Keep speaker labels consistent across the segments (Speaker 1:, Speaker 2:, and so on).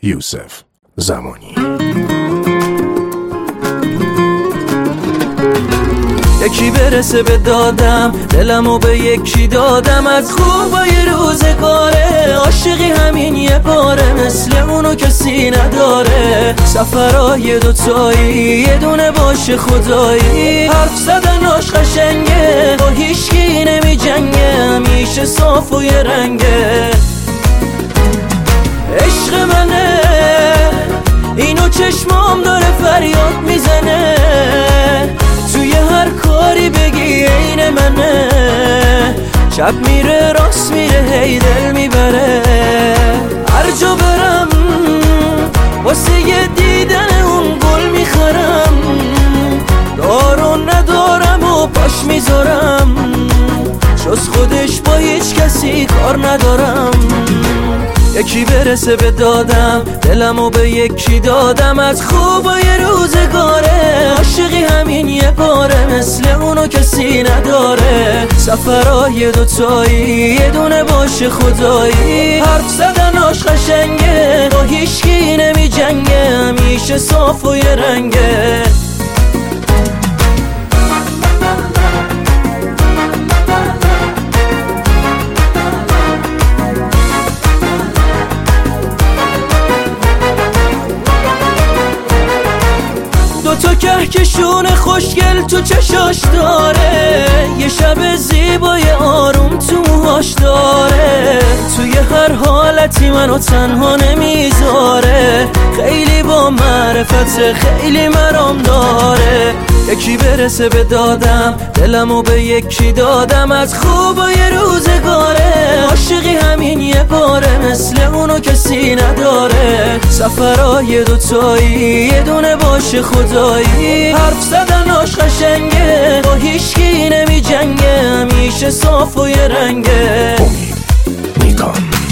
Speaker 1: یوسف زمانی.
Speaker 2: یکی برسه به دادم، دلمو به یکی دادم، از خوبای روزگاره. عاشقی همین یه باره، مثل اونو کسی نداره. سفرهای دوتایی یه دونه باشه خدایی. حرف زدناش قشنگه، با هیچکی نمی جنگه، همیشه صاف و یه رنگه. عشق منه اینو چشمام داره فریاد میزنه. توی هر کاری بگی عین منه. چپ میره راست میره هی دل میبره. هر جا برم واسه یه دیدن اون گل میخرم. دارو ندارم و پاش میذارم، جز خودش با هیچ کسی کار ندارم. یکی برسه به دادم، دلمو به یکی دادم، از خوبای روزگاره. عاشقی همین یه باره، مثل اونو کسی نداره. سفرهای دوتایی یه دونه باشه خدایی. حرف زدناش قشنگه، با هیچکی نمی جنگه، همیشه صاف و یه رنگه. تو کهکشون خوشگل تو چشاش داره. یه شب زیبای آروم تو موهاش داره. توی هر حالتی منو تنها نمیذاره. خیلی با معرفت خیلی مرام داره. یکی برسه به دادم، دلمو به یکی دادم، از خوبای روزگاره. عاشقی همین یه باره، مثل اونو کسی نداره. سفرهای دوتایی یه دونه باشه خدایی. حرف زدناش قشنگه، با هیچکی نمی جنگه، همیشه صاف و یه رنگه.
Speaker 1: امید میکان.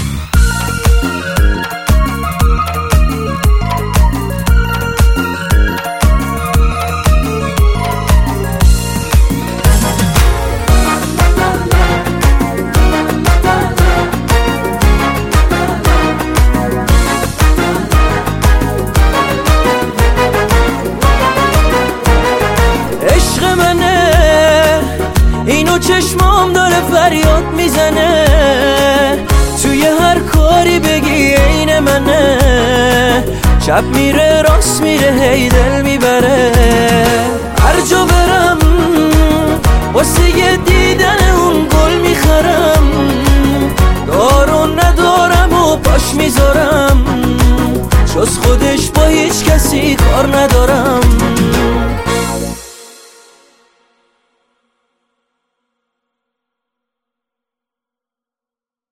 Speaker 2: اینو چشمام داره فریاد میزنه. توی هر کاری بگی عین منه. چپ میره راست میره هی دل میبره. هر جا برم واسه یه دیدن اون گل میخرم. دارو ندارم و پاش میذارم، جز خودش با هیچ کسی کار ندارم.